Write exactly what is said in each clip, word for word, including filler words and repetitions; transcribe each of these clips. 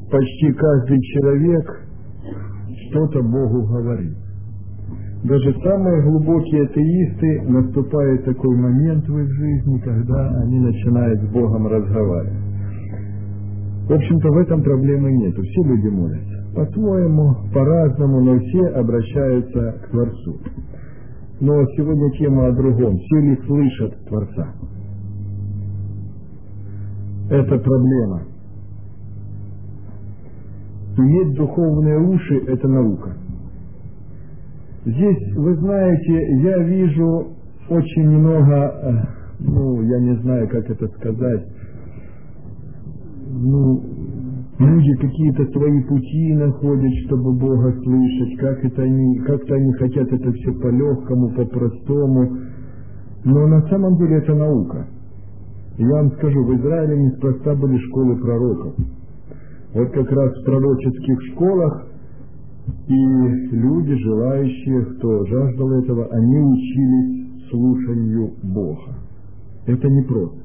почти каждый человек что-то Богу говорит. Даже самые глубокие атеисты, наступает такой момент в их жизни, когда они начинают с Богом разговаривать. В общем-то, в этом проблемы нет. Все люди молятся. По-своему, по-разному, но все обращаются к Творцу. Но сегодня тема о другом. Все ли слышат Творца? Это проблема. Иметь духовные уши – это наука. Здесь, вы знаете, я вижу очень много, ну, я не знаю, как это сказать, ну, люди какие-то свои пути находят, чтобы Бога слышать, как это они, как-то они хотят это все по-легкому, по-простому, но на самом деле это наука. Я вам скажу, в Израиле неспроста были школы пророков. Вот как раз в пророческих школах и люди, желающие, кто жаждал этого, они учились слушанию Бога. Это непросто.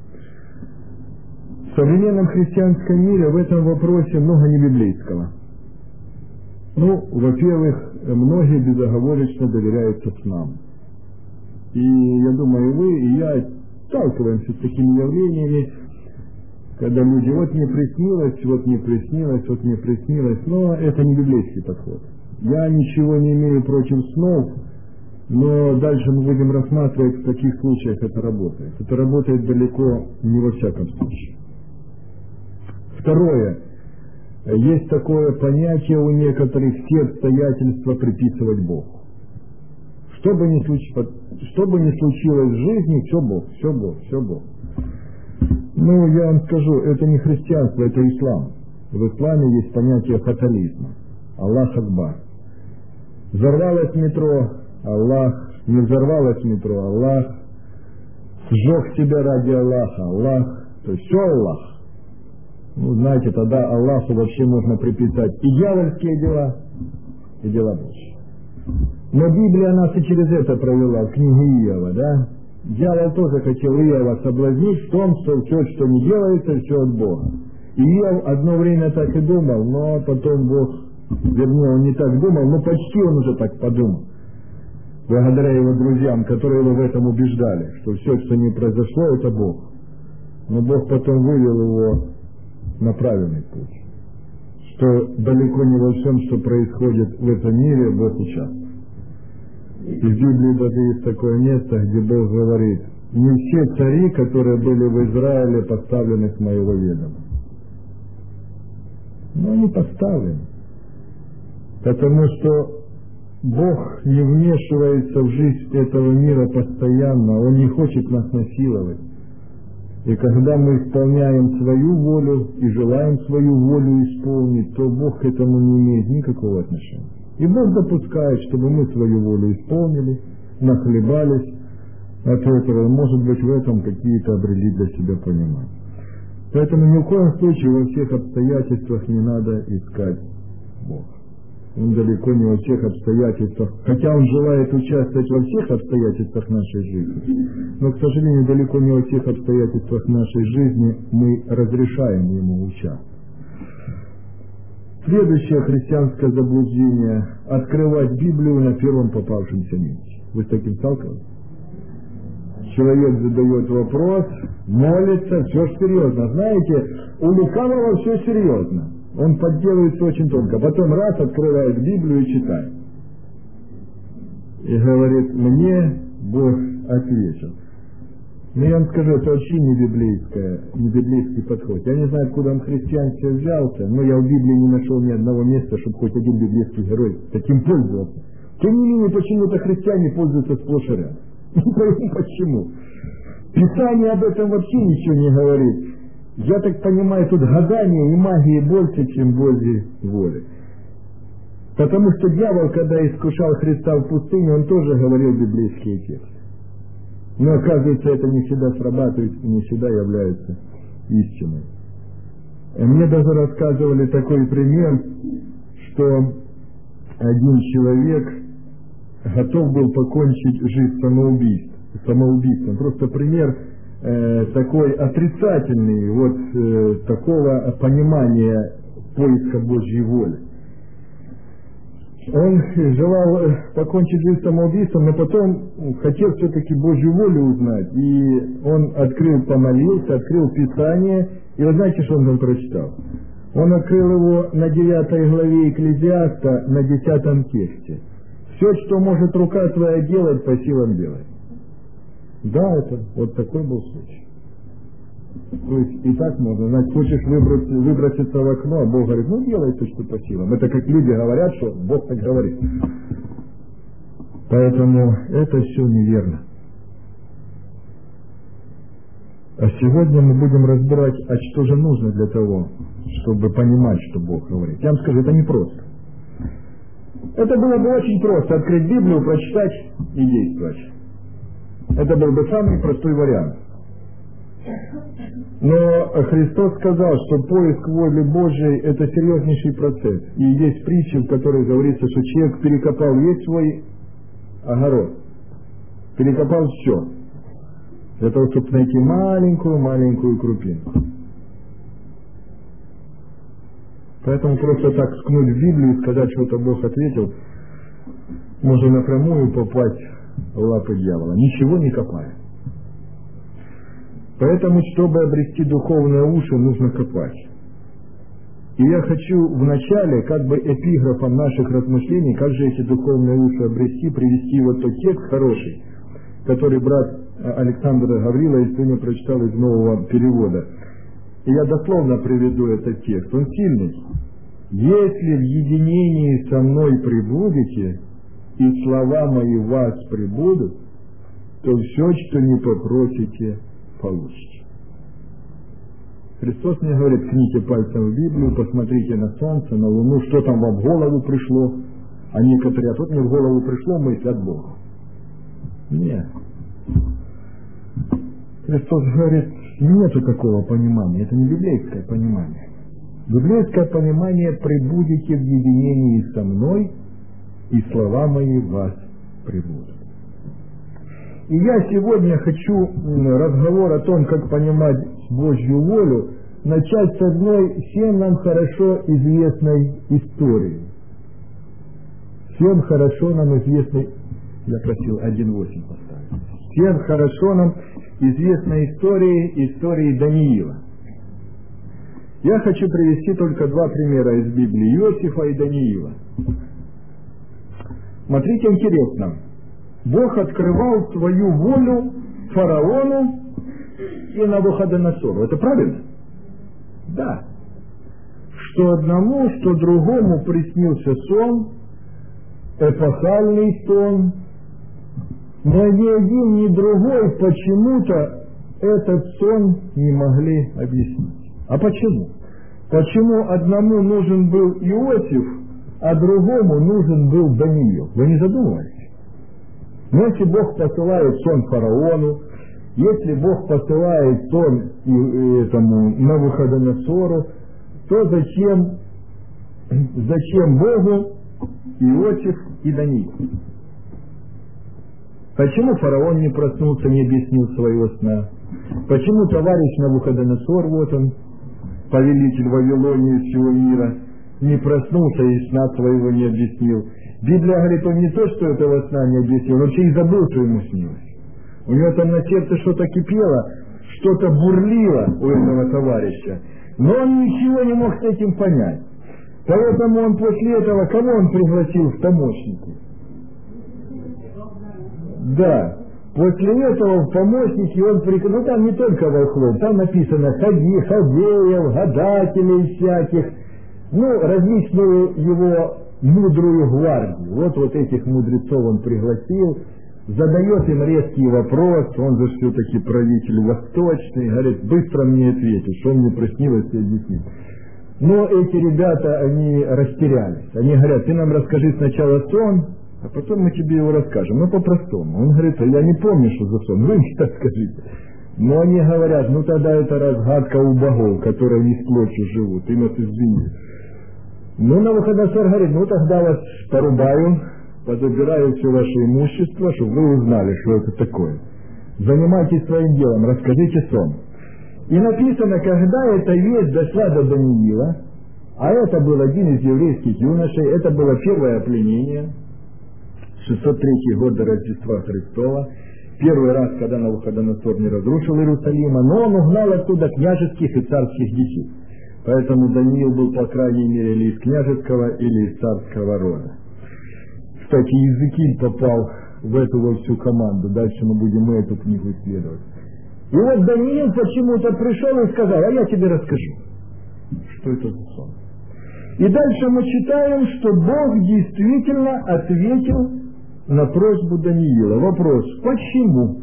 В современном христианском мире в этом вопросе много небиблейского. Ну, во-первых, многие безоговорочно доверяются снам. И я думаю, вы и я сталкиваемся с такими явлениями, когда люди, вот мне приснилось, вот мне приснилось, вот мне приснилось, но это не библейский подход. Я ничего не имею против снов, но дальше мы будем рассматривать, в каких случаях это работает. Это работает далеко не во всяком случае. Второе. Есть такое понятие у некоторых, все обстоятельства приписывать Богу. Что бы ни случилось, что бы ни случилось в жизни, все Бог, все Бог, все Бог. Ну, я вам скажу, это не христианство, это ислам. В исламе есть понятие фатализма. Аллах Акбар. Взорвалось метро, Аллах. Не взорвалось метро, Аллах. Сжег себя ради Аллаха, Аллах. То есть все Аллах. Ну, знаете, тогда Аллаху вообще можно приписать и дьявольские дела, и дела Божьи. Но Библия нас и через это провела, в книге Иова, да? Дьявол тоже хотел Иова соблазнить в том, что все, что не делается, все от Бога. И Иов одно время так и думал, но потом Бог, вернее, он не так думал, но почти он уже так подумал. Благодаря его друзьям, которые его в этом убеждали, что все, что не произошло, это Бог. Но Бог потом вывел его на правильный путь. Что далеко не во всем, что происходит в этом мире, Бог участвует. И в Библии даже есть такое место, где Бог говорит: не все цари, которые были в Израиле, поставлены с моего ведома. Но они поставлены. Потому что Бог не вмешивается в жизнь этого мира постоянно, Он не хочет нас насиловать. И когда мы исполняем свою волю и желаем свою волю исполнить, то Бог к этому не имеет никакого отношения. И Бог допускает, чтобы мы свою волю исполнили, нахлебались от этого, может быть, в этом какие-то обрели для себя понимание. Поэтому ни в коем случае во всех обстоятельствах не надо искать Бога. Он далеко не во всех обстоятельствах, хотя Он желает участвовать во всех обстоятельствах нашей жизни, но, к сожалению, далеко не во всех обстоятельствах нашей жизни мы разрешаем Ему участвовать. Следующее христианское заблуждение – открывать Библию на первом попавшемся месте. Вы с таким сталкивались? Человек задает вопрос, молится, все серьезно. Знаете, у лукавого все серьезно. Он подделывается очень тонко. Потом раз открывает Библию и читает. И говорит: мне Бог ответил. Но я вам скажу, это вообще не библейское, не библейский подход. Я не знаю, откуда он христианство взялся, но я в Библии не нашел ни одного места, чтобы хоть один библейский герой таким пользовался. Тем не менее, почему-то христиане пользуются сплошь и рядом. Не пойму почему. Писание об этом вообще ничего не говорит. Я так понимаю, тут гадание и магии больше, чем Божьей воли. Потому что дьявол, когда искушал Христа в пустыне, он тоже говорил библейские тексты. Но оказывается, это не всегда срабатывает и не всегда является истиной. Мне даже рассказывали такой пример, что один человек готов был покончить жизнь самоубийством. самоубийством. Просто пример э, такой отрицательный, вот э, такого понимания поиска Божьей воли. Он желал покончить жизнь самоубийством, но потом хотел все-таки Божью волю узнать. И он открыл, помолился, открыл Писание. И вы знаете, что он там прочитал? Он открыл его на девятой главе Экклезиаста, на десятом тексте. Все, что может рука твоя делать, по силам делать. Да, это вот такой был случай. То есть и так можно. Значит, хочешь выбросить, выброситься в окно, а Бог говорит, ну делай то, что по силам. Это как люди говорят, что Бог так говорит. Поэтому это все неверно. А сегодня мы будем разбирать, а что же нужно для того, чтобы понимать, что Бог говорит. Я вам скажу, это непросто. Это было бы очень просто. Открыть Библию, прочитать и действовать. Это был бы самый простой вариант. Но Христос сказал, что поиск воли Божией – это серьезнейший процесс. И есть притча, в которой говорится, что человек перекопал весь свой огород, перекопал все, для того, чтобы найти маленькую-маленькую крупинку. Поэтому просто так ткнуть в Библию и сказать, что это Бог ответил, можно напрямую попасть в лапы дьявола, ничего не копая. Поэтому, чтобы обрести духовные уши, нужно копать. И я хочу вначале, как бы эпиграфом наших размышлений, как же эти духовные уши обрести, привести вот тот текст хороший, который брат Александр Гаврилович сегодня прочитал из нового перевода. И я дословно приведу этот текст. Он сильный. «Если в единении со мной пребудете, и слова мои в вас пребудут, то все, что не попросите, получите». Христос мне говорит, ткните пальцем в Библию, посмотрите на солнце, на луну, что там вам в голову пришло. А некоторые, а тут мне в голову пришло мысль от Бога. Нет. Христос говорит, нету такого понимания, это не библейское понимание. Библейское понимание: пребудете в единении со мной, и слова мои в вас пребудут. И я сегодня хочу разговор о том, как понимать Божью волю, начать с одной всем нам хорошо известной истории. Всем хорошо нам известной, я просил один восемь поставить, всем хорошо нам известной истории, истории Даниила. Я хочу привести только два примера из Библии, Иосифа и Даниила. Смотрите, интересно. Бог открывал свою волю фараону и Навуходоносору. Это правильно? Да. Что одному, что другому приснился сон, эпохальный сон, но ни один, ни другой почему-то этот сон не могли объяснить. А почему? Почему одному нужен был Иосиф, а другому нужен был Даниил? Вы не задумывались? Но если Бог посылает сон фараону, если Бог посылает сон этому Навуходоносору, то зачем, зачем Богу Иосиф и Даниил? Почему фараон не проснулся, не объяснил своего сна? Почему товарищ Навуходоносор, вот он, повелитель Вавилонии всего мира, не проснулся и сна своего не объяснил? Библия говорит, он не то, что этого сна не объяснил, он вообще и забыл, что ему снилось. У него там на сердце что-то кипело, что-то бурлило у этого товарища, но он ничего не мог с этим понять. Поэтому он после этого, кого он пригласил в помощники? Да, после этого в помощники он пригласил, ну там не только волхвов, там написано ходи, ходеев, гадателей всяких, ну различную его мудрую гвардию. Вот вот этих мудрецов он пригласил, задает им резкий вопрос, он же все-таки правитель восточный, говорит, быстро мне ответит, что мне приснилось и объяснит. Но эти ребята, они растерялись. Они говорят, ты нам расскажи сначала сон, а потом мы тебе его расскажем. Ну, по-простому. Он говорит, а я не помню, что за сон, вы мне расскажите. Но они говорят, ну тогда это разгадка у богов, которые не с плотью живут, ты нас извини. Ну, Навуходоносор говорит, ну тогда вас порубаю, позабираю все ваше имущество, чтобы вы узнали, что это такое. Занимайтесь своим делом, расскажите сон. И написано, когда эта весть дошла до Даниила, А это был один из еврейских юношей, это было первое пленение, шестьсот третий год до Рождества Христова, первый раз, когда Навуходоносор не разрушил Иерусалима, но он угнал оттуда княжеских и царских детей. Поэтому Даниил был, по крайней мере, или из княжеского, или из царского рода. Кстати, Иезекииль попал в эту вот всю команду. Дальше мы будем эту книгу исследовать. И вот Даниил почему-то пришел и сказал: а я тебе расскажу, что это за сон. И дальше мы читаем, что Бог действительно ответил на просьбу Даниила. Вопрос: почему?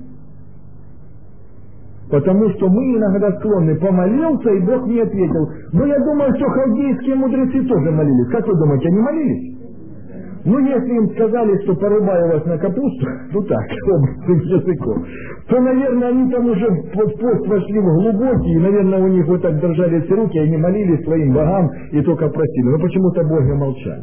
Потому что мы иногда склонны: помолился, и Бог не ответил. Но я думаю, что халдейские мудрецы тоже молились. Как вы думаете, они молились? Ну, если им сказали, что порубаю вас на капусту, ну так, образным языком, то, наверное, они там уже в пост вошли в глубокий, и, наверное, у них вот так дрожали все руки, они молились своим богам и только просили. Но почему-то боги молчали.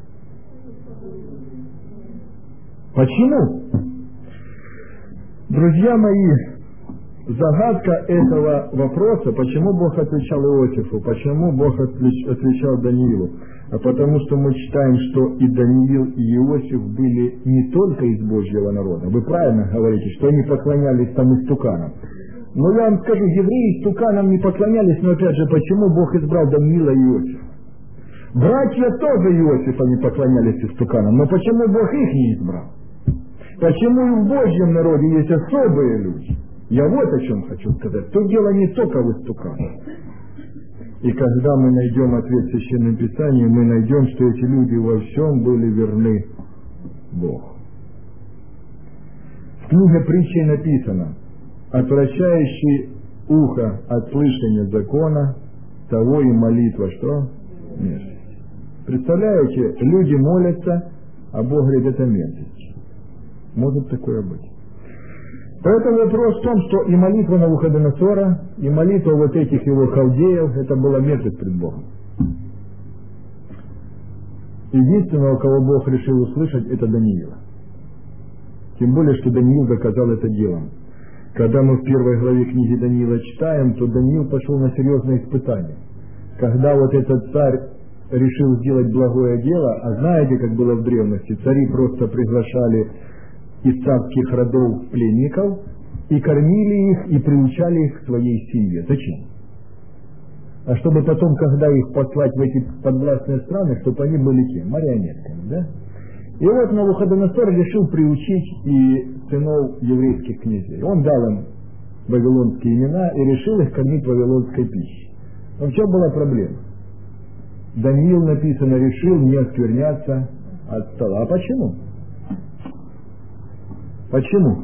Почему? Друзья мои, загадка этого вопроса, почему Бог отвечал Иосифу, почему Бог отвечал Даниилу, а потому что мы читаем, что и Даниил, и Иосиф были не только из Божьего народа. Вы правильно говорите, что они поклонялись там истуканам. Но я вам скажу, евреи истуканам не поклонялись, но опять же, почему Бог избрал Даниила и Иосифа? Братья тоже Иосифа не поклонялись истуканам, но почему Бог их не избрал? Почему и в Божьем народе есть особые люди? Я вот о чем хочу сказать. Тут дело не только в истуканах. И когда мы найдем ответ в Священном Писании, мы найдем, что эти люди во всем были верны Богу. В книге притчей написано: отвращающий ухо от слышания закона, того и молитва что? Мерзость. Представляете, люди молятся, а Бог говорит: это мерзость. Может такое быть. Поэтому вопрос в том, что и молитва Навуходоносора, и молитва вот этих его халдеев, это была мерзость пред Богом. Единственного, кого Бог решил услышать, это Даниила. Тем более, что Даниил доказал это делом. Когда мы в первой главе книги Даниила читаем, то Даниил пошел на серьезное испытание. Когда вот этот царь решил сделать благое дело, а знаете, как было в древности, цари просто приглашали из царских родов пленников и кормили их, и приучали их к своей семье. Зачем? А чтобы потом, когда их послать в эти подвластные страны, чтобы они были кем? Марионетками, да? И вот Навуходоносор решил приучить и сынов еврейских князей. Он дал им вавилонские имена и решил их кормить вавилонской пищей. Но в чем была проблема? Даниил, написано, решил не оскверняться от стола. А почему? Почему?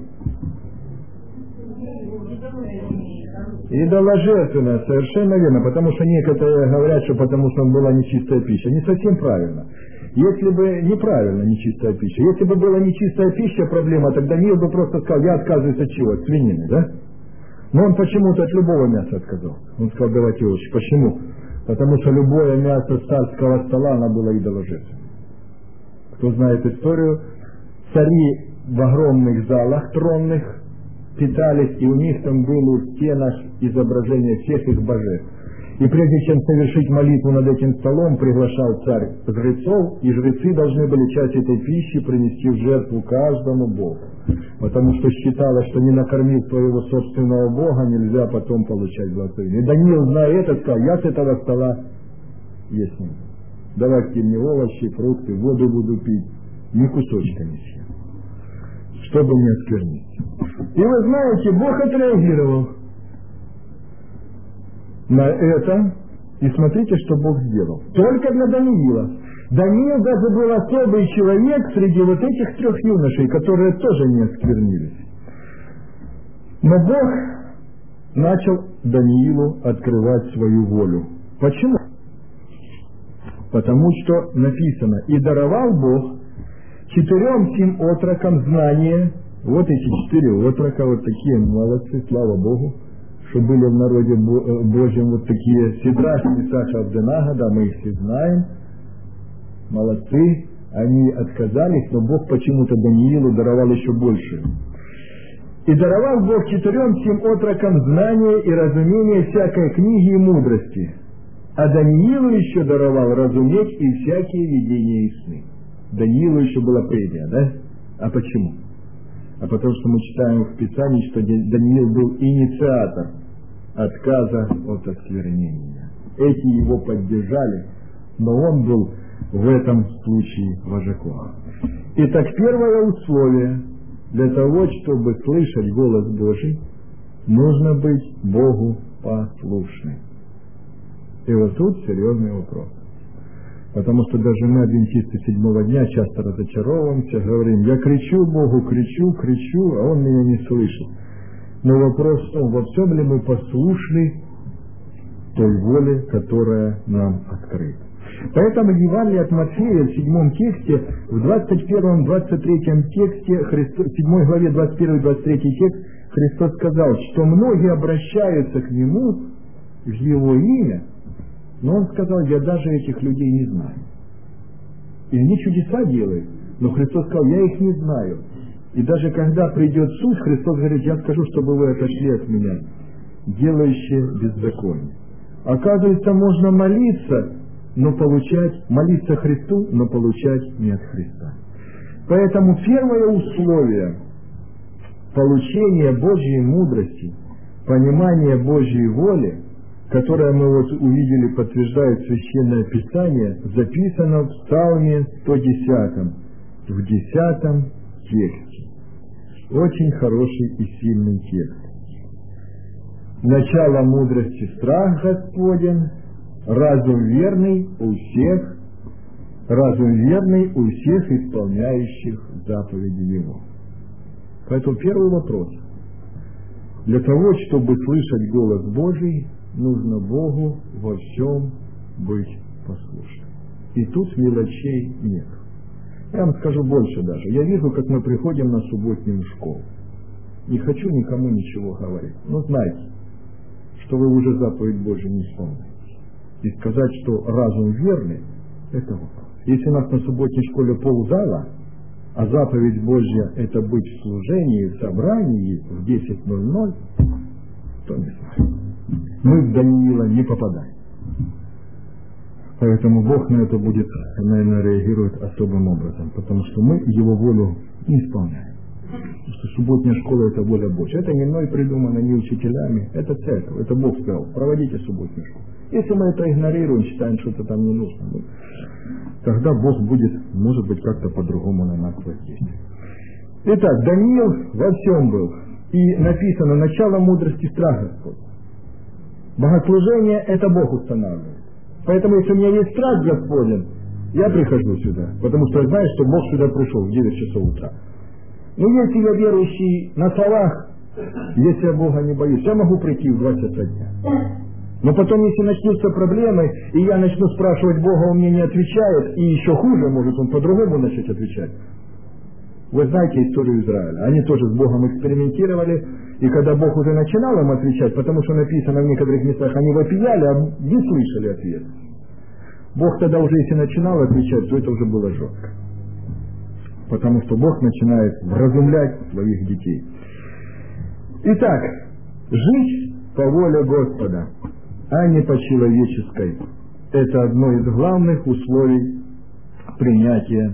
Идоложертвенно, совершенно верно, потому что некоторые говорят, что потому что была нечистая пища. Не совсем правильно. Если бы неправильно нечистая пища, если бы была нечистая пища проблема, тогда Даниил бы просто сказал: я отказываюсь от чего? От свинины, да? Но он почему-то от любого мяса отказался. Он сказал: давайте лучше. Почему? Потому что любое мясо с царского стола, оно было идоложертвенным. Кто знает историю, цари в огромных залах тронных питались, и у них там было в стенах изображение всех их божеств. И прежде чем совершить молитву над этим столом, приглашал царь жрецов, и жрецы должны были часть этой пищи принести в жертву каждому богу. Потому что считалось, что не накормив своего собственного бога, нельзя потом получать благословение. И Даниил, зная это, сказал: я с этого стола есть не буду. Давайте мне овощи, фрукты, воду буду пить, ни кусочка не съем, чтобы не осквернить. И вы знаете, Бог отреагировал на это, и смотрите, что Бог сделал. Только для Даниила. Даниил даже был особый человек среди вот этих трех юношей, которые тоже не осквернились. Но Бог начал Даниилу открывать свою волю. Почему? Потому что написано: и даровал Бог четырем сим отрокам знание. Вот эти четыре отрока, вот такие молодцы, слава Богу, что были в народе Божьем вот такие Сидрах, Мисах, Авденага, да, мы их все знаем, молодцы, они отказались, но Бог почему-то Даниилу даровал еще больше. И даровал Бог четырем сим отрокам знание и разумение всякой книги и мудрости. А Даниилу еще даровал разуметь и всякие видения и сны. Даниилу еще была премия, да? А почему? А потому что мы читаем в Писании, что Даниил был инициатор отказа от осквернения. Эти его поддержали, но он был в этом случае вожаком. Итак, первое условие для того, чтобы слышать голос Божий, нужно быть Богу послушным. И вот тут серьезный вопрос. Потому что даже мы, адвентисты седьмого дня, часто разочаровываемся, говорим: я кричу Богу, кричу, кричу, а Он меня не слышит. Но вопрос в том, во всем ли мы послушны той воле, которая нам открыта. Поэтому Евангелие от Матфея в седьмом тексте, в двадцать первом двадцать третьем тексте, Христос, в седьмой главе двадцать первый двадцать третий текст, Христос сказал, что многие обращаются к Нему в Его имя, но Он сказал: я даже этих людей не знаю. И они чудеса делают, но Христос сказал: я их не знаю. И даже когда придет суд, Христос говорит: я скажу, чтобы вы отошли от меня, делающие беззаконие. Оказывается, можно молиться, но получать, молиться Христу, но получать не от Христа. Поэтому первое условие получения Божьей мудрости, понимания Божьей воли, которое мы вот увидели, подтверждает Священное Писание, записано в Псалме сто десятом, в десятом тексте. Очень хороший и сильный текст. Начало мудрости — страх Господень, разум верный у всех, разум верный у всех исполняющих заповеди Его. Поэтому первый вопрос. Для того, чтобы слышать голос Божий, нужно Богу во всем быть послушным. И тут мелочей нет. Я вам скажу больше даже. Я вижу, как мы приходим на субботнюю школу. Не хочу никому ничего говорить. Но знайте, что вы уже заповедь Божию не исполняете. И сказать, что разум верный, это вопрос. Если у нас на субботней школе ползала, а заповедь Божья — это быть в служении, в собрании в десять ноль ноль, то не знаю. Мы в Даниила не попадаем. Поэтому Бог на это будет, наверное, реагирует особым образом, потому что мы Его волю не исполняем. Потому что субботняя школа — это воля Божья. Это не мной придумано, не учителями, это церковь, это Бог сказал: проводите субботнюю школу. Если мы это игнорируем, считаем, что это там не нужно, ну, тогда Бог будет, может быть, как-то по-другому на нас воздействовать. Итак, Даниил во всем был. И написано: начало мудрости — страх Господь. Богослужение — это Бог устанавливает. Поэтому, если у меня есть страх Господень, я прихожу сюда, потому что я знаю, что Бог сюда пришел в девять часов утра. Но если я верующий на словах, если я Бога не боюсь, я могу прийти в два часа дня. Но потом, если начнутся проблемы, и я начну спрашивать Бога, Он мне не отвечает, и еще хуже, может Он по-другому начать отвечать. Вы знаете историю Израиля. Они тоже с Богом экспериментировали, и когда Бог уже начинал им отвечать, потому что написано в некоторых местах, они вопияли, а не слышали ответ. Бог тогда уже, если начинал отвечать, то это уже было жестко. Потому что Бог начинает вразумлять своих детей. Итак, жить по воле Господа, а не по человеческой, это одно из главных условий принятия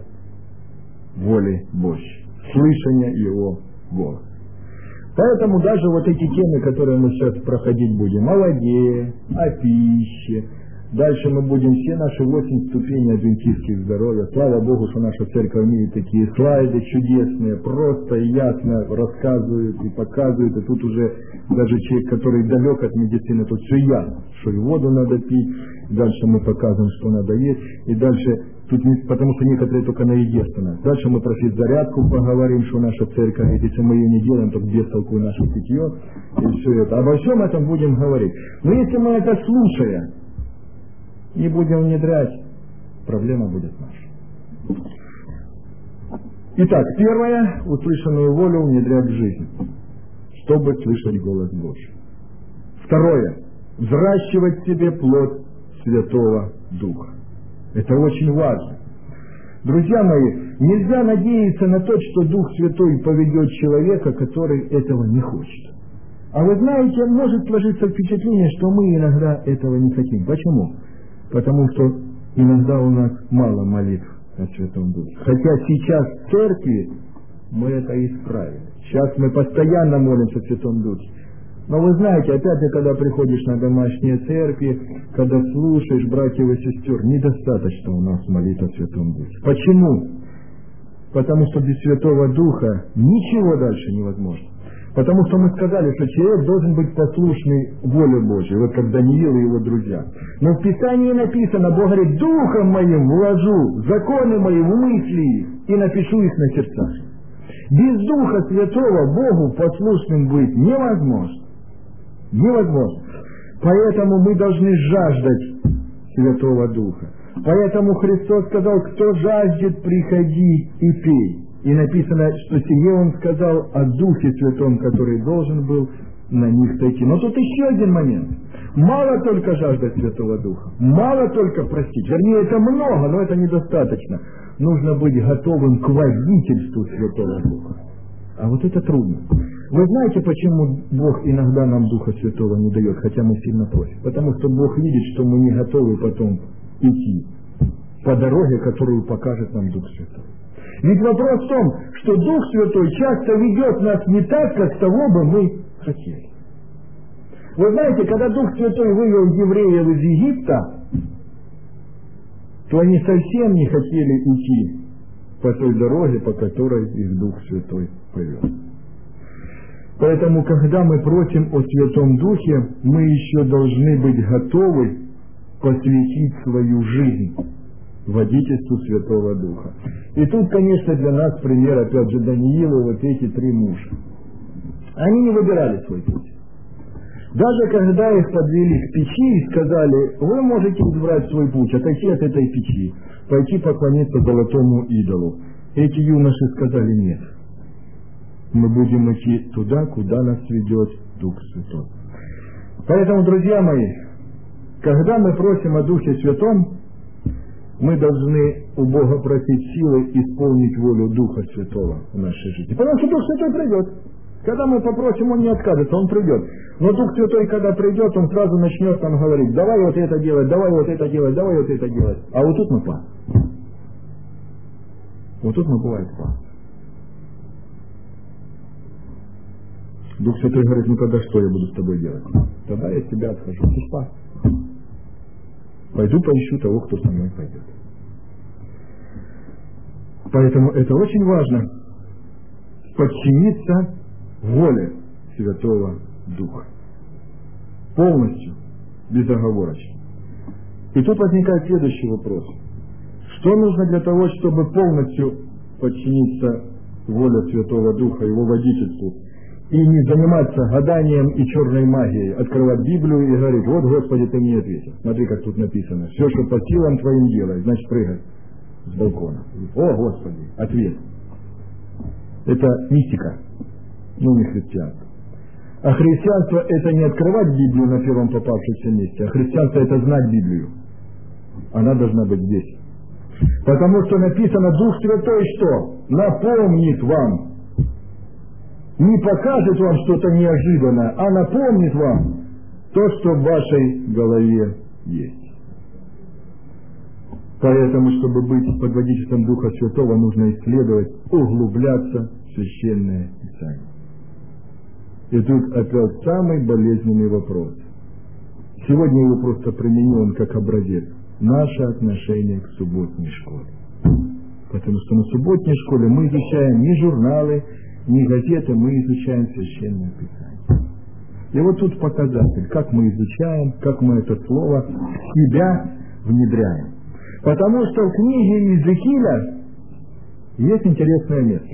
воли Божьей, слышания Его голоса. Поэтому даже вот эти темы, которые мы сейчас проходить будем, о воде, о пище, дальше мы будем все наши восемь ступеней адвентистских здоровья. Слава Богу, что наша церковь имеет такие слайды чудесные, просто и ясно рассказывают и показывают. И тут уже даже человек, который далек от медицины, тут все ясно, что и воду надо пить. Дальше мы показываем, что надо есть. И дальше, тут не, потому что некоторые только на еде становятся. Дальше мы про физзарядку поговорим, что наша церковь, если мы ее не делаем, то без толку наше питье. И все это. Обо всем этом будем говорить. Но если мы это слушая, не будем внедрять, проблема будет наша. Итак, первое, услышанную волю внедрять в жизнь, чтобы слышать голос Божий. Второе, взращивать в себе плод Святого Духа. Это очень важно. Друзья мои, нельзя надеяться на то, что Дух Святой поведет человека, который этого не хочет. А вы знаете, может сложиться впечатление, что мы иногда этого не хотим. Почему? Потому что иногда у нас мало молитв о Святом Духе. Хотя сейчас в церкви мы это исправили. Сейчас мы постоянно молимся о Святом Духе. Но вы знаете, опять же, когда приходишь на домашние церкви, когда слушаешь братьев и сестер, недостаточно у нас молитв о Святом Духе. Почему? Потому что без Святого Духа ничего дальше невозможно. Потому что мы сказали, что человек должен быть послушный воле Божьей, вот как Даниил и его друзья. Но в Писании написано, Бог говорит, Духом моим вложу законы мои в мысли и напишу их на сердцах. Без Духа Святого Богу послушным быть невозможно. Невозможно. Поэтому мы должны жаждать Святого Духа. Поэтому Христос сказал, кто жаждет, приходи и пей. И написано, что сие Он сказал о Духе Святом, который должен был на них сойти. Но тут еще один момент. Мало только жаждать Святого Духа, мало только простить. Вернее, это много, но это недостаточно. Нужно быть готовым к водительству Святого Духа. А вот это трудно. Вы знаете, почему Бог иногда нам Духа Святого не дает, хотя мы сильно просим? Потому что Бог видит, что мы не готовы потом идти по дороге, которую покажет нам Дух Святой. Ведь вопрос в том, что Дух Святой часто ведет нас не так, как того бы мы хотели. Вы знаете, когда Дух Святой вывел евреев из Египта, то они совсем не хотели идти по той дороге, по которой их Дух Святой повел. Поэтому, когда мы просим о Святом Духе, мы еще должны быть готовы посвятить свою жизнь водительству Святого Духа. И тут, конечно, для нас пример, опять же, Даниила, вот эти три мужа. Они не выбирали свой путь. Даже когда их подвели к печи и сказали, вы можете избрать свой путь, отойти от этой печи, пойти поклониться золотому идолу. Эти юноши сказали, нет. Мы будем идти туда, куда нас ведет Дух Святой. Поэтому, друзья мои, когда мы просим о Духе Святом, мы должны у Бога просить силы исполнить волю Духа Святого в нашей жизни. Потому что Дух Святой придет. Когда мы попросим, Он не откажется, Он придет. Но Дух Святой, когда придет, Он сразу начнет нам говорить, давай вот это делать, давай вот это делать, давай вот это делать. А вот тут мы пас. Вот тут мы бывает пас. Дух Святой говорит, ну тогда что я буду с тобой делать? Тогда я от тебя отхожу. Ты спас. Пойду поищу того, кто со мной пойдет. Поэтому это очень важно. Подчиниться воле Святого Духа. Полностью, безоговорочно. И тут возникает следующий вопрос. Что нужно для того, чтобы полностью подчиниться воле Святого Духа, Его водительству, и не заниматься гаданием и черной магией, открывать Библию и говорить, вот, Господи, Ты мне ответил. Смотри, как тут написано. Все, что по силам Твоим делай, значит, прыгай с балкона. О, Господи, ответ. Это мистика, ну не христианство. А христианство – это не открывать Библию на первом попавшемся месте, а христианство – это знать Библию. Она должна быть здесь. Потому что написано, Дух Святой что? Напомнит вам. Не покажет вам что-то неожиданное, а напомнит вам то, что в вашей голове есть. Поэтому, чтобы быть под водительством Духа Святого, нужно исследовать, углубляться в Священное Писание. И тут опять самый болезненный вопрос. Сегодня его просто применен как образец. Наше отношение к субботней школе. Потому что на субботней школе мы изучаем не журналы, не газеты, мы изучаем Священное Писание. И вот тут показатель, как мы изучаем, как мы это слово в себя внедряем. Потому что в книге Иезекииля есть интересное место.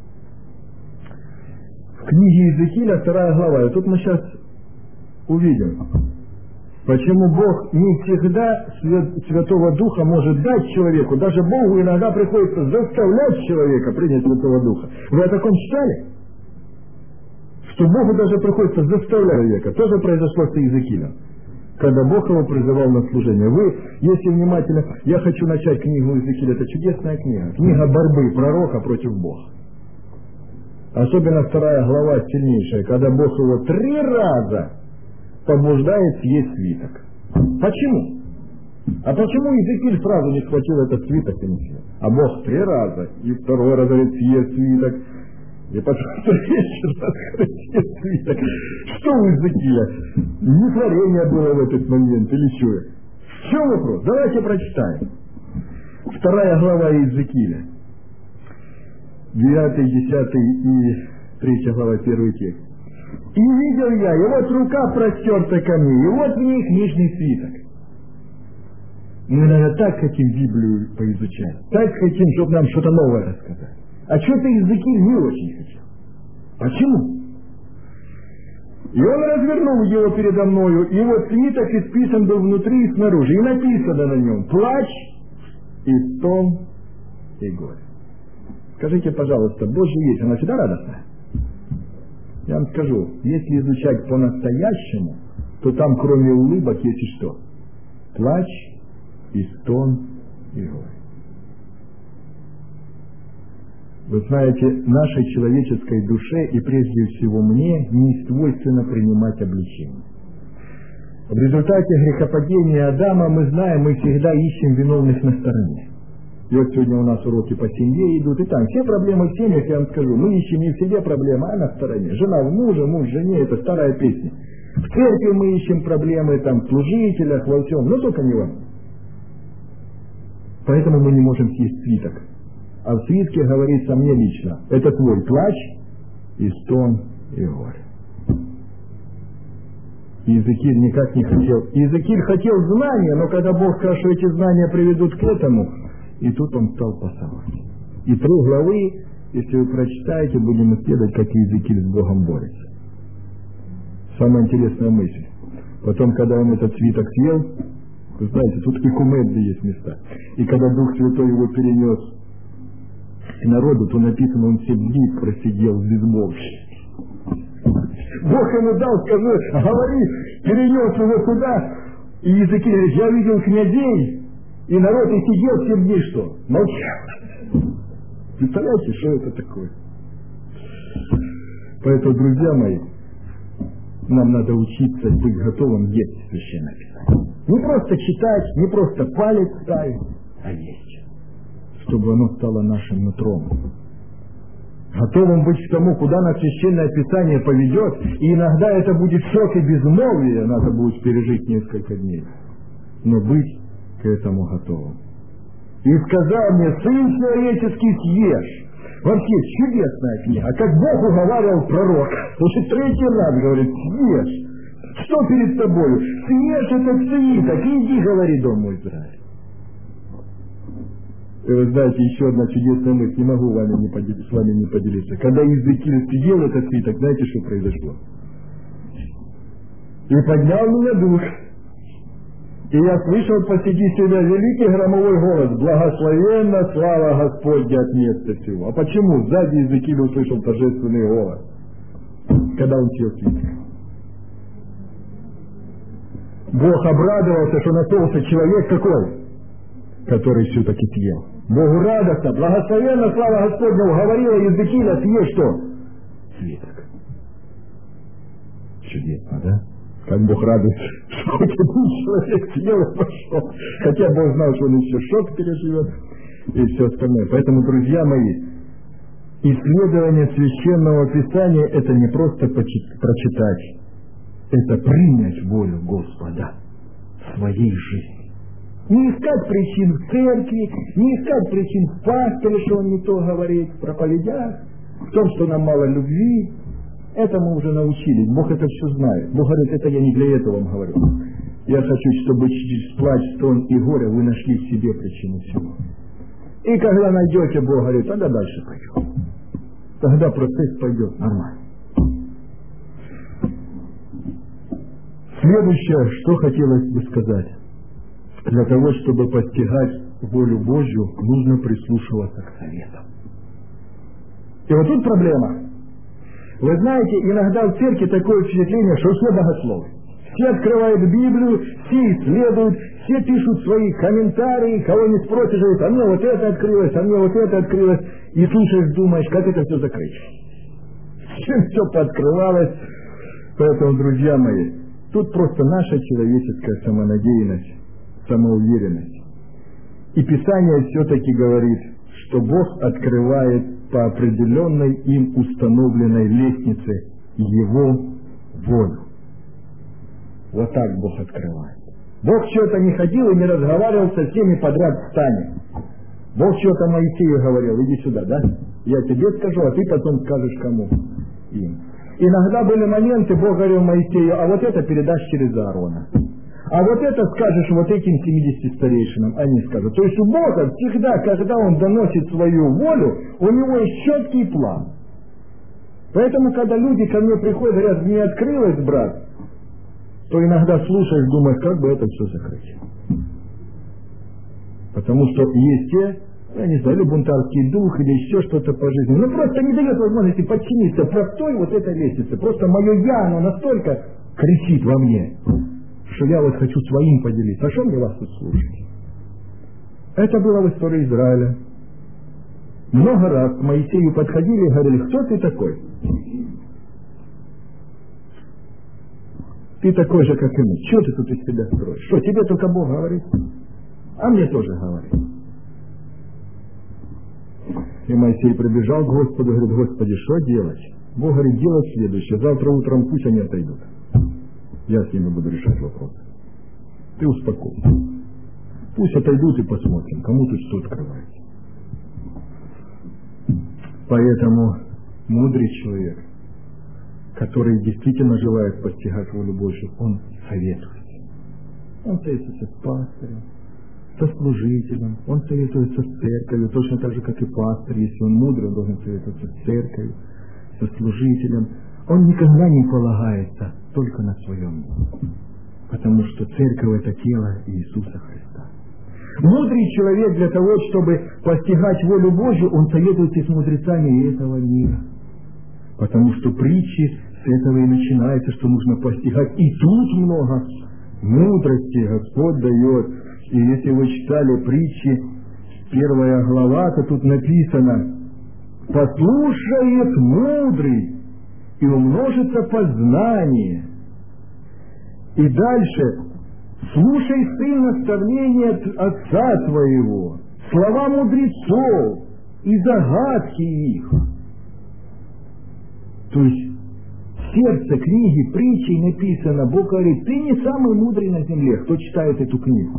В книге Иезекииля вторая глава, и тут мы сейчас увидим, почему Бог не всегда Святого Духа может дать человеку, даже Богу иногда приходится заставлять человека принять Святого Духа. Вы о таком читали? Что Богу даже приходится заставлять человека. То же произошло с Иезекиилем, когда Бог его призывал на служение. Вы, если внимательно, я хочу начать книгу Иезекииля, это чудесная книга. Книга борьбы пророка против Бога. Особенно вторая глава сильнейшая, когда Бог его три раза побуждает съесть свиток. Почему? А почему Иезекииль сразу не схватил этот свиток и не съел? А Бог три раза, и второй раз говорит, съест свиток, и потом третий раз говорит, съест свиток. Что у Иезекииля? Не творение было в этот момент, или что? В чем вопрос? Давайте прочитаем. Вторая глава Иезекииля. Девятый, десятый и третья глава, первый текст. И видел я, и вот рука простерта ко мне, и вот в ней книжный свиток. Мы, наверное, так хотим Библию поизучать, так хотим, чтобы нам что-то новое рассказать. А что-то Иезекииль не очень хотел. Почему? И он развернул его передо мною, и вот свиток исписан был внутри и снаружи, и написано на нем плач, и стон, и горе. Скажите, пожалуйста, Божья весть, она всегда радостная? Я вам скажу, если изучать по-настоящему, то там кроме улыбок есть и что? Плач, и стон, и горе. Вы знаете, нашей человеческой душе и прежде всего мне не свойственно принимать обличение. В результате грехопадения Адама мы знаем, мы всегда ищем виновных на стороне. И вот сегодня у нас уроки по семье идут, и там все проблемы в семьях, я вам скажу, мы ищем не в себе проблемы, а на стороне. Жена в муже, муж в жене, это старая песня. В церкви мы ищем проблемы, там, в служителях, во всем, но только не вам. Поэтому мы не можем съесть свиток. А в свитке говорится мне лично, это твой плач, и стон, и горе. Иезекииль никак не хотел. Иезекииль хотел знания, но когда Бог сказал, что эти знания приведут к этому, и тут он стал пасовать. И три главы, если вы прочитаете, будем исследовать, как Иезекииль с Богом борется. Самая интересная мысль. Потом, когда он этот свиток съел, вы знаете, тут и кумедды есть места. И когда Дух Святой его перенес к народу, то написано, он семь дней просидел в безмолвии. Бог ему дал, скажи, говори, перенес его туда. И Иезекииль говорит, я видел князей, и народ и сидел семь дней, что? Молчал. Представляете, что это такое? Поэтому, друзья мои, нам надо учиться быть готовым есть Священное Писание. Не просто читать, не просто палец ставить, а есть. Чтобы оно стало нашим нутром. Готовым быть к тому, куда нас Священное Писание поведет, и иногда это будет шок и безмолвие, надо будет пережить несколько дней. Но быть к этому готовым. И сказал мне, сын человеческий, съешь. Вообще чудесная книга. Как Бог уговаривал пророка. Уже третий раз говорит, съешь. Что перед тобою? Съешь этот свиток, иди, говори, дому Израиля. И вы знаете, еще одна чудесная мысль, не могу вами не поделиться, с вами не поделиться. Когда Иезекииль съел этот свиток, знаете, что произошло? И поднял меня дух. И я слышал посреди себя великий громовой голос, благословенна слава Господня от места всего. А почему? Сзади Иезекииль услышал торжественный голос, когда он съел свиток. Бог обрадовался, что нашелся человек какой? Который все-таки съел. Богу радостно, благословенна слава Господня, уговорила Иезекииля съесть что? Свиток. Чудесно, да? Как Бог радуется, что хоть один человек съел и пошел. Хотя Бог знал, что он еще шок переживет и все остальное. Поэтому, друзья мои, исследование Священного Писания – это не просто прочитать, это принять волю Господа в своей жизни. Не искать причин в церкви, не искать причин в пасторе, что он не то говорит, в проповедях, в том, что нам мало любви. Это мы уже научились, Бог это все знает. Бог говорит, это я не для этого вам говорю. Я хочу, чтобы через плач, стон и горе вы нашли в себе причину всего. И когда найдете, Бог говорит, тогда дальше пойдем. Тогда процесс пойдет нормально. Следующее, что хотелось бы сказать. Для того, чтобы постигать волю Божью, нужно прислушиваться к советам. И вот тут проблема. Вы знаете, иногда в церкви такое впечатление, что все богословы. Все открывают Библию, все исследуют, все пишут свои комментарии, кого не спросишь, говорят, а мне вот это открылось, а мне вот это открылось. И слушаешь, думаешь, как это все закрыть. Чем все пооткрывалось. Поэтому, друзья мои, тут просто наша человеческая самонадеянность самоуверенность. И Писание все-таки говорит, что Бог открывает по определенной им установленной лестнице Его волю. Вот так Бог открывает. Бог что-то не ходил и не разговаривал со всеми подряд в стане. Бог что-то Моисею говорил: иди сюда, да? Я тебе скажу, а ты потом скажешь кому? Им. Иногда были моменты, Бог говорил Моисею: а вот это передашь через Аарона. А вот это скажешь вот этим семидесяти старейшинам, они скажут. То есть у Бога всегда, когда Он доносит свою волю, у Него есть четкий план. Поэтому, когда люди ко мне приходят и говорят: не открылось, брат, то иногда слушаешь, думаешь, как бы это все закрыть. Потому что есть те, я не знаю, или бунтарский дух, или еще что-то по жизни. Ну просто не дает возможности подчиниться простой вот этой лестнице. Просто мое «я», оно настолько кричит во мне, что я вот хочу своим поделиться. А что мне вас тут слушать? Это было в истории Израиля. Много раз к Моисею подходили и говорили: кто ты такой? Ты такой же, как и мы. Чего ты тут из себя строишь? Что, тебе только Бог говорит? А мне тоже говорит. И Моисей прибежал к Господу и говорит: Господи, что делать? Бог говорит: делать следующее. Завтра утром пусть они отойдут. Я с ними буду решать вопрос. Ты успокойся. Пусть отойдут и посмотрим, кому тут что открывается. Поэтому мудрый человек, который действительно желает постигать волю Божью, он советует. Он советуется с пастырем, со служителем, он советуется с церковью, точно так же, как и пастор. Если он мудрый, он должен советоваться с церковью, со служителем. Он никогда не полагается только на своем, потому что церковь — это тело Иисуса Христа. Мудрый человек для того, чтобы постигать волю Божью, он советуется с мудрецами этого мира. Потому что притчи с этого и начинается, что нужно постигать. И тут много мудрости Господь дает. И если вы читали притчи, первая глава, то тут написано: послушает мудрый, и умножится познание. И дальше: слушай, сын, наставления от отца твоего, слова мудрецов и загадки их. То есть в сердце книги притчей написано, Бог говорит: ты не самый мудрый на земле, кто читает эту книгу.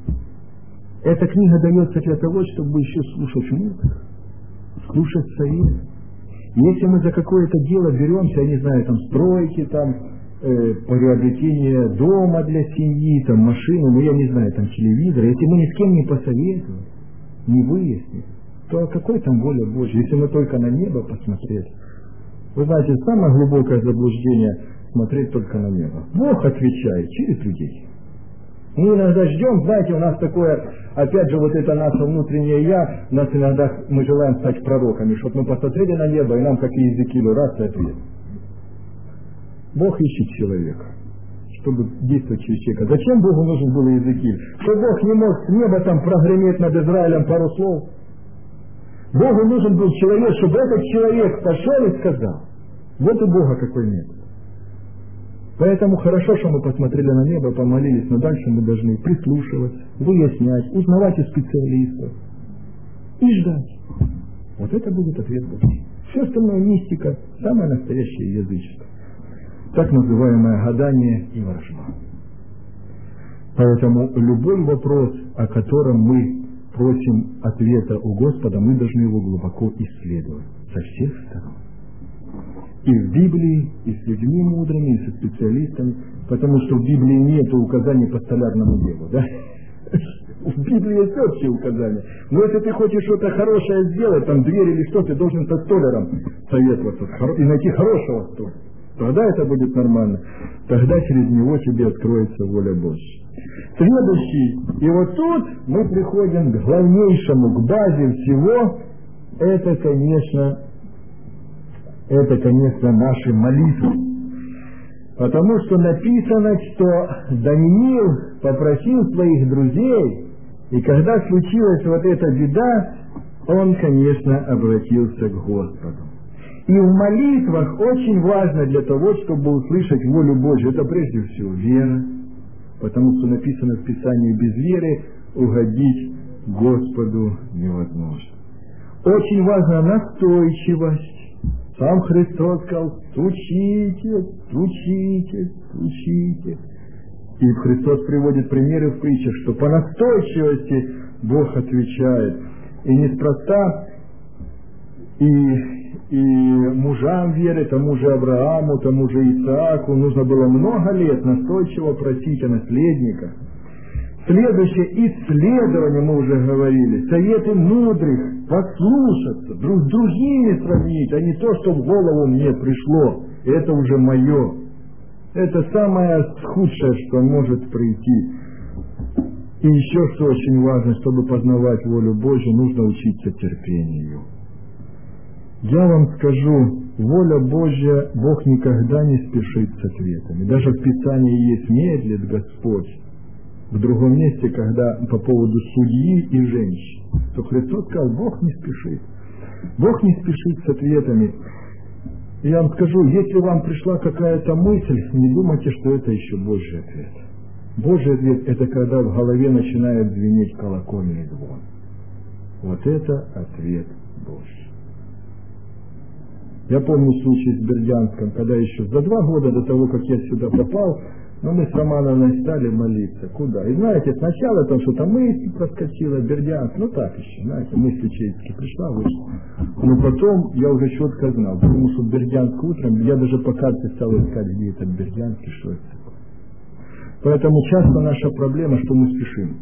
Эта книга дается для того, чтобы еще слушать мудрых, слушать совет. Если мы за какое-то дело беремся, я не знаю, там стройки, там э, приобретение дома для семьи, там машины, ну я не знаю, там телевизор, если мы ни с кем не посоветуем, не выясним, то о какой там воле Божьей, если мы только на небо посмотреть. Вы знаете, самое глубокое заблуждение — смотреть только на небо. Бог отвечает через людей. Мы иногда ждем, знаете, у нас такое, опять же, вот это наше внутреннее «я», нас иногда, мы желаем стать пророками, чтобы мы посмотрели на небо, и нам, как и Иезекиилю, раз и ответ. Бог ищет человека, чтобы действовать через человека. Зачем Богу нужен был Иезекииль? Что Бог не мог с неба там прогреметь над Израилем пару слов? Богу нужен был человек, чтобы этот человек пошел и сказал. Вот у Бога какой метод. Поэтому хорошо, что мы посмотрели на небо, помолились, но дальше мы должны прислушиваться, выяснять, узнавать у специалистов и ждать. Вот это будет ответ Божий. Все остальное мистика, самое настоящее язычество. Так называемое гадание и ворожба. Поэтому любой вопрос, о котором мы просим ответа у Господа, мы должны его глубоко исследовать со всех сторон. И в Библии, и с людьми мудрыми, и со специалистами, потому что в Библии нет указаний по столярному делу, да? В Библии есть общие указания. Но если ты хочешь что-то хорошее сделать, там дверь или что, ты должен со столяром советоваться и найти хорошего столяра. Тогда это будет нормально. Тогда через него тебе откроется воля Божья. Следующий. И вот тут мы приходим к главнейшему, к базе всего. Это, конечно, это, конечно, наши молитвы. Потому что написано, что Даниил попросил своих друзей, и когда случилась вот эта беда, он, конечно, обратился к Господу. И в молитвах очень важно для того, чтобы услышать волю Божью, это прежде всего вера, потому что написано в Писании: без веры угодить Господу невозможно. Очень важна настойчивость. Сам Христос сказал: стучите, стучите, стучите. И Христос приводит примеры в притчах, что по настойчивости Бог отвечает. И неспроста и, и мужам веры, тому же Аврааму, тому же Исааку нужно было много лет настойчиво просить о наследниках. Следующее исследование, мы уже говорили, советы мудрых, послушаться, друг с другими сравнить, а не то, что в голову мне пришло. Это уже мое. Это самое худшее, что может прийти. И еще что очень важно, чтобы познавать волю Божью, нужно учиться терпению. Я вам скажу, воля Божья, Бог никогда не спешит с ответами. Даже в Писании есть: медлит Господь. В другом месте, когда по поводу судьи и женщин, то Христос сказал: Бог не спешит. Бог не спешит с ответами. И я вам скажу, если вам пришла какая-то мысль, не думайте, что это еще Божий ответ. Божий ответ – это когда в голове начинает звенеть колокольный звон. Вот это ответ Божий. Я помню случай с Бердянском, когда еще за два года до того, как я сюда попал, но мы с Романовной стали молиться. Куда? И знаете, сначала там что-то мысль проскочила, Бердянск, ну так еще, знаете, мысль честь пришла, вышла. Но потом я уже четко знал, потому что Бердянск утром, я даже по карте стал искать, где этот Бердянск и что это такое. Поэтому часто наша проблема, что мы спешим.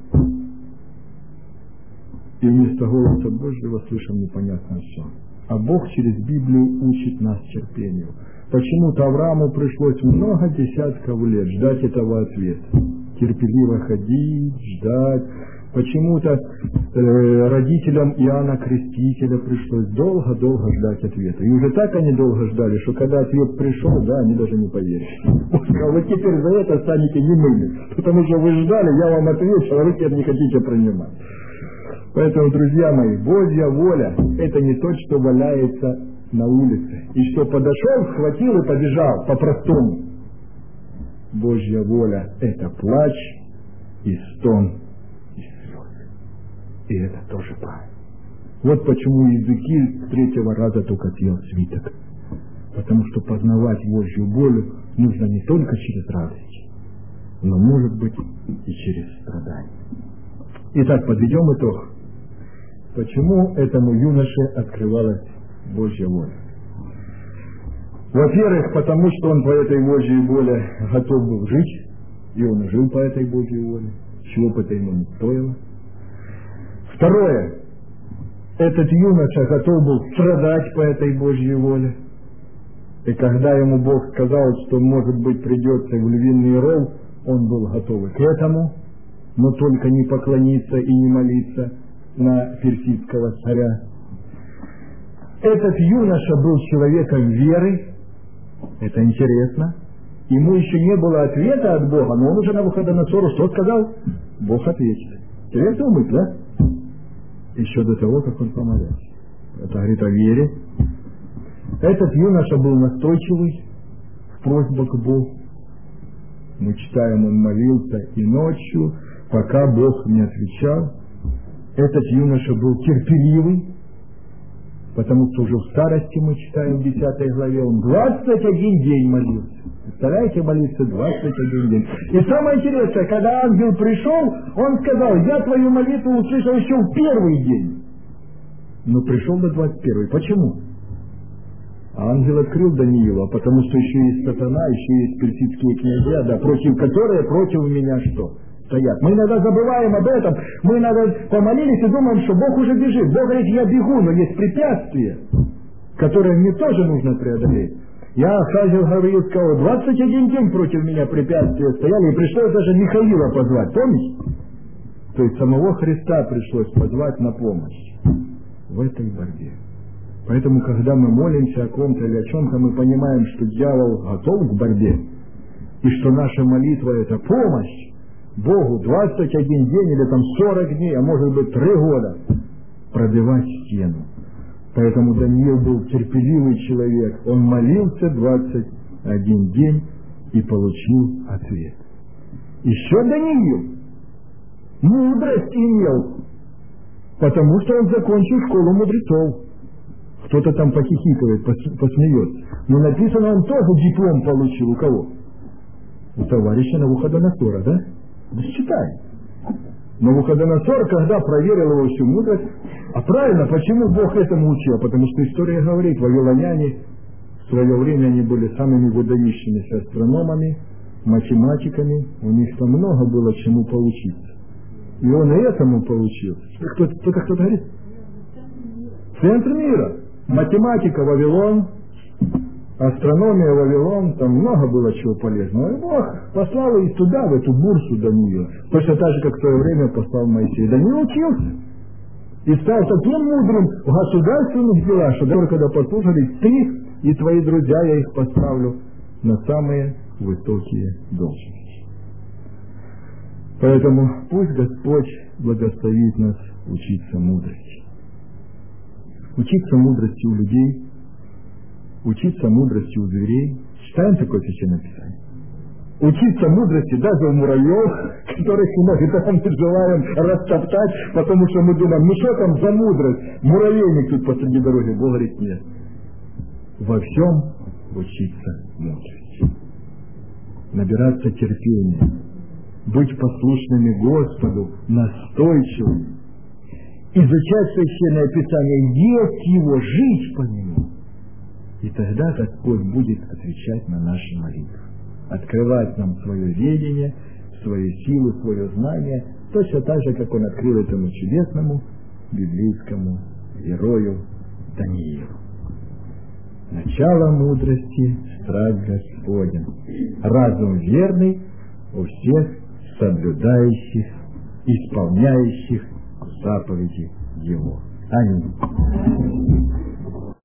И вместо голоса Божьего слышим непонятно все. А Бог через Библию учит нас терпению. Почему-то Аврааму пришлось много десятков лет ждать этого ответа. Терпеливо ходить, ждать. Почему-то э, родителям Иоанна Крестителя пришлось долго-долго ждать ответа. И уже так они долго ждали, что когда ответ пришел, да, они даже не поверили. Он сказал: вы теперь за это станете немыми, потому что вы ждали, я вам отвечу, а вы теперь не хотите принимать. Поэтому, друзья мои, Божья воля – это не то, что валяется на улице. И что подошел, схватил и побежал по-простому. Божья воля – это плач и стон и слезы. И это тоже правильно. Вот почему Иезекииль с третьего раза только съел свиток. Потому что познавать Божью волю нужно не только через радость, но, может быть, и через страдания. Итак, подведем итог. Почему этому юноше открывалась Божья воля? Во-первых, потому что он по этой Божьей воле готов был жить, и он жил по этой Божьей воле, чего-то ему не стоило. Второе, этот юноша готов был страдать по этой Божьей воле. И когда ему Бог сказал, что, может быть, придется в львиный ров, он был готов к этому, но только не поклониться и не молиться на персидского царя. Этот юноша был человеком веры, это интересно. Ему еще не было ответа от Бога, но он уже Навуходоносору что сказал? Бог ответит. Интересная мысль, да? Еще до того, как он помолился. Это говорит о вере. Этот юноша был настойчивый в просьбах к Богу. Мы читаем, он молился и ночью, пока Бог не отвечал. Этот юноша был терпеливый, потому что уже в старости, мы читаем в десятой главе, он двадцать один день молился. Представляете, молиться двадцать один день. И самое интересное, когда ангел пришел, он сказал: я твою молитву услышал еще в первый день. Но пришел до двадцать первого. Почему? А ангел открыл Даниила, потому что еще есть сатана, еще есть персидские князья, да, против которые против меня что? Стоят. Мы иногда забываем об этом, мы иногда помолились и думаем, что Бог уже бежит. Бог говорит: я бегу, но есть препятствия, которые мне тоже нужно преодолеть. Я, Хазил говорил, сказал, двадцать один день против меня препятствия стояли, и пришлось даже Михаила позвать, помните? То есть самого Христа пришлось позвать на помощь в этой борьбе. Поэтому, когда мы молимся о ком-то или о чем-то, мы понимаем, что дьявол готов к борьбе, и что наша молитва – это помощь Богу двадцать один день или там сорок дней, а может быть три года пробивать стену. Поэтому Даниил был терпеливый человек. Он молился двадцать один день и получил ответ. Еще Даниил мудрость имел, потому что он закончил школу мудрецов. Кто-то там похихикает, посмеется. Но написано, он тоже диплом получил. У кого? У товарища Навуходоносора, да? Да считай. Навуходоносор, когда проверил его всю мудрость, а правильно, почему Бог этому учил? Потому что история говорит, вавилоняне в свое время они были самыми выдающимися астрономами, математиками, у них там много было чему поучиться. И он и этому поучился. Кто-то, кто-то, кто-то говорит? Центр мира. Математика Вавилон, астрономия Вавилон, там много было чего полезного. И Бог послал их туда, в эту бурсу Даниила. Точно так же, как в свое время послал Моисей. Даниил учился. И стал таким мудрым в государственных делах, что даже когда послушались ты и твои друзья, я их поставлю на самые высокие должности. Поэтому пусть Господь благословит нас учиться мудрости. Учиться мудрости у людей, учиться мудрости у зверей. Читаем такое Священное Писание. Учиться мудрости даже у муравьев, которых иногда мы желаем растоптать, потому что мы думаем, ну что там за мудрость? Муравейник тут посреди дороги. Бог говорит, нет. Во всем учиться мудрости. Набираться терпения. Быть послушными Господу, настойчивыми. Изучать Священное Писание, есть его, жить по нему. И тогда Господь будет отвечать на наши молитвы. Открывать нам свое видение, свою силу, свое знание, точно так же, как Он открыл этому чудесному библейскому герою Даниилу. Начало мудрости – страх Господень, разум верный у всех соблюдающих, исполняющих заповеди Его. Аминь.